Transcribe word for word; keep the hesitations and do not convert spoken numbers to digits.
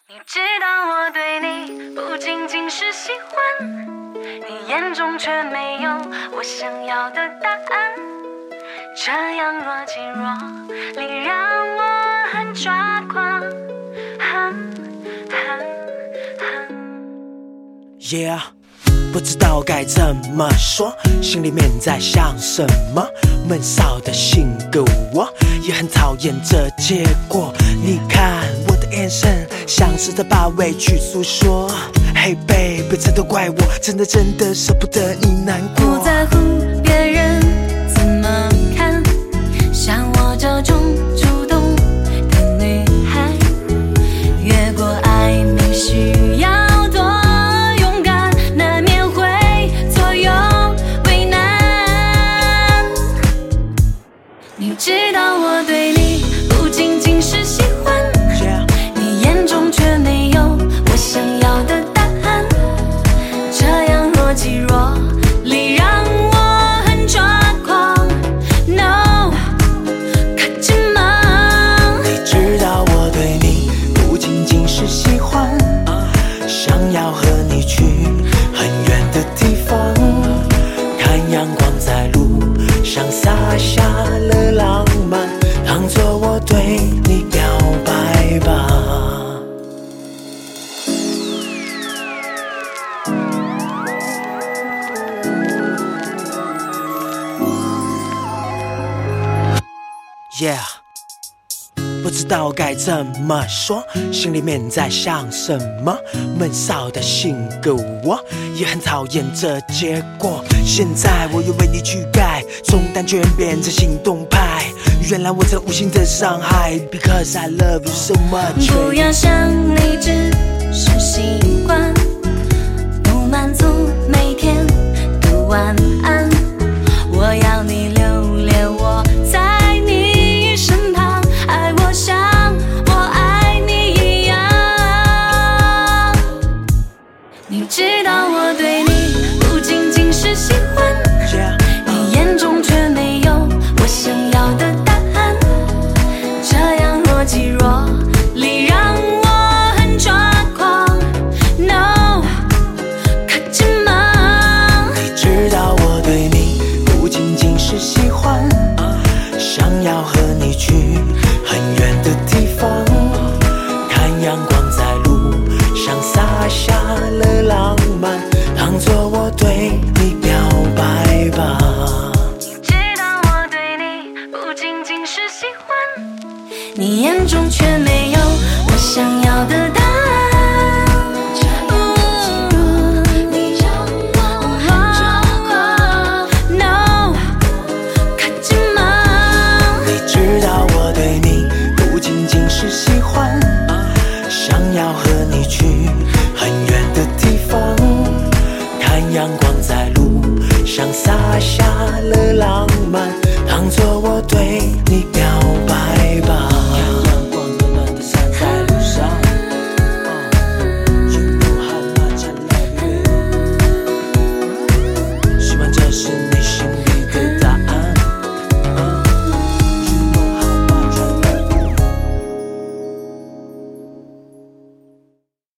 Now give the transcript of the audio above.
你知道我对你不仅仅是喜欢，你眼中却没有我想要的答案，这样若即若离让我很抓狂。 Yeah， 不知道该怎么说，心里面在想什么，闷骚的性格我也很讨厌这结果。你看我的眼神像是在把委屈诉说， Hey baby， 这都怪我，真的真的舍不得你难过。 不在乎别人怎么看，像我这种主动的女孩，越过暧昧需要多勇敢，难免会左右为难。你知道我对你不仅仅是喜欢， yeah， 你眼中却没有我想要的答案，这样若即若离让我很抓狂。 No， 可真忙。 你知道我对你不仅仅是喜欢，想要和你去很远的地方，看阳光在路上洒下了浪漫，当作我对你表白吧。Yeah， 不知道该怎么说，心里面在想什么，闷骚的性格我也很讨厌这结果。现在我又为你去改，从单纯变成行动派，原来我曾无心的伤害 ，Because I love you so much。 不要想你只是习惯，不满足每天的晚安，我要你留恋我在你身旁，爱我像我爱你一样。你知道我对你不仅仅是喜欢， yeah， 你眼中却没有我想要的答案，这样若即若离让我很抓狂。 No， 可真忙。 你知道我对你不仅仅是喜欢，想要和你去很远的地方，看阳光在路上洒下了浪漫，当作我对你表白吧。 你知道我对你不仅仅是喜欢，你眼中却没有我想要的答案。No， 可真忙。 你知道我对你不仅仅是喜欢，想要和你去很远的地方，看阳光在路上洒下了浪漫，